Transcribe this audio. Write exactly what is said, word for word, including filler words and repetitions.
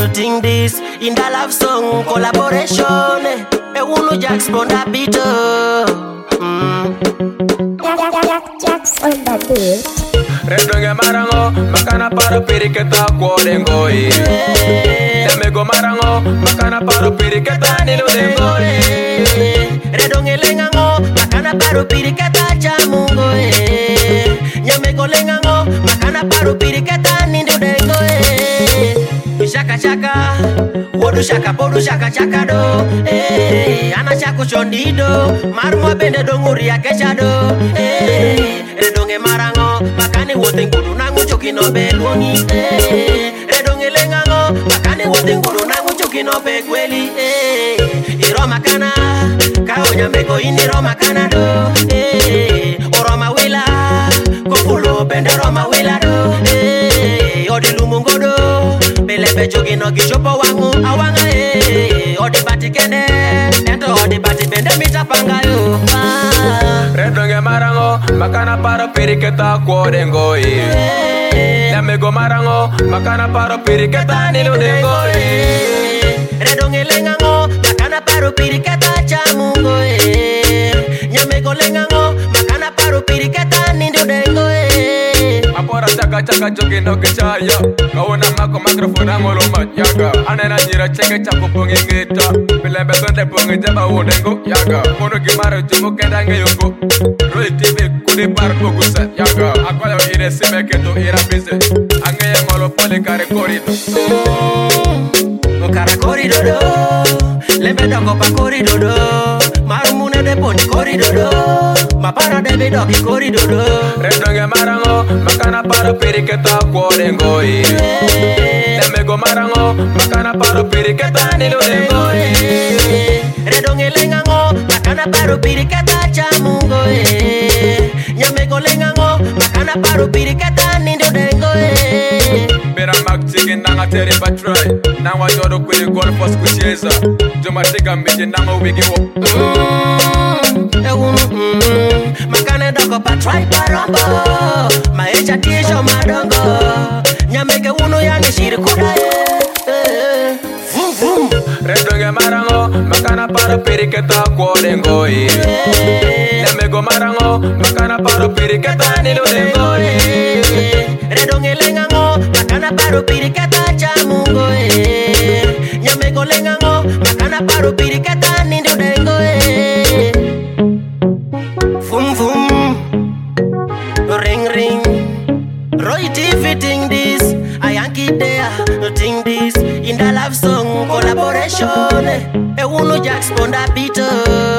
ting this in the love song collaboration. E uno Jax on the beat. Jax on the beat. Redonge marango, makana paro piriketa kuodengoi. Demego marango, makana paro piriketa niludengoi. Redonge lengango, makana paro piriketa chamungo. Nyamego lengango, makana paro piriketa niludengoi. Shaka shaka, wodu shaka podu shaka shaka do. Eh, ana shako shondido, marmo bende donguri ya keshado. Eh, redonge marango, makani wote nguru nangu choki no beloni. Eh, redonge lengango, makani wote nguru nangu choki no bekweli. Eh, iro makana, kao nyameko ini ro makana do. Eh, oroma wila, kopulo bende roma wila do. Eh, odi lumungo do. Belebe jogi no gishopo wangu awanga eh odi bati kende ento odi bati bende mitapanga yo Redonge marango makana paro piriketa kuodengoi. Demego marango makana paro piriketa niludengoi. Redonge lengango makana paro piriketa chamungo eh nyamego lengango makana paro piriketa niludengoi. Apora chaka chaka jogi no kichaya. Kauna mako microphone angolo mayaga. Anena nyira cheke chapo pongi ngita. Bilembe sonde pongi jaba udengo yaga. Mono gimaro jumo kendange yongo. Roy T V kudi bar kogusa yaga. Akwala ire sime keto ira bize. Angeye ngolo poli kare korido. Kara korido do. Lembe dongo pa korido do. Marumune de poni korido do. Mapara de bidoki korido do. Redonge marango makana paro piriketa kuodengoi. Demego marango makana paro piriketa niludengoi. Redonge lengango makana paro piriketa chamungo. Nyamego lengango makana paro piriketa niludengoi. Bera mak chicken nanga teri batray. Nangwa jodo kwenye golf was kucheza. Joma tiga mbije nanga wigi wo. Makane doko pa try parombo. Maecha tisho madongo. Nyamege uno yange shiri kuda eh. Vum vum. Redonge marango makana paro piriketa kuodengoi. Demego marango makana paro piriketa niludengoi. Redonge lengango makana paro piriketa chamungo eh. Nyamego lengango makana paro piriketa niludengoi. Vum vum. Ring ring. Roy T V ting this. I Yankee there. Ting this in the love song collaboration. E uno Jax on the beat.